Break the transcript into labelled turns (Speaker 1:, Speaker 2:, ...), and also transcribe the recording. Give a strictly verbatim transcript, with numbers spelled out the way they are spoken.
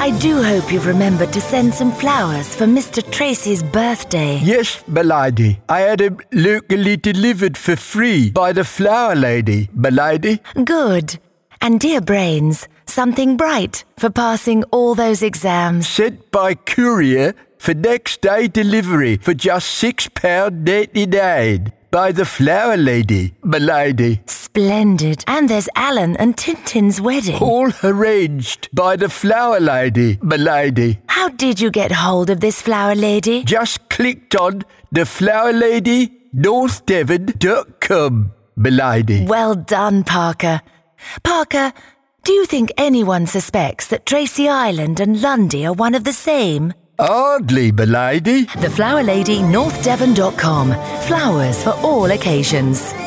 Speaker 1: I do hope you've remembered to send some flowers for Mister Tracy's birthday.
Speaker 2: Yes, m'lady. I had them locally delivered for free by the flower lady, m'lady.
Speaker 1: Good. And dear Brains, something bright for passing all those exams.
Speaker 2: Sent by courier for next day delivery for just six pounds ninety-nine. By the flower lady, m'lady.
Speaker 1: Splendid. And there's Alan and Tintin's wedding.
Speaker 2: All arranged by the flower lady, m'lady.
Speaker 1: How did you get hold of this flower lady?
Speaker 2: Just clicked on the flower lady north devon dot com, m'lady.
Speaker 1: Well done, Parker. Parker, do you think anyone suspects that Tracy Island and Lundy are one of the same?
Speaker 2: Hardly, m'lady.
Speaker 1: The flower lady north devon dot com. Flowers for all occasions.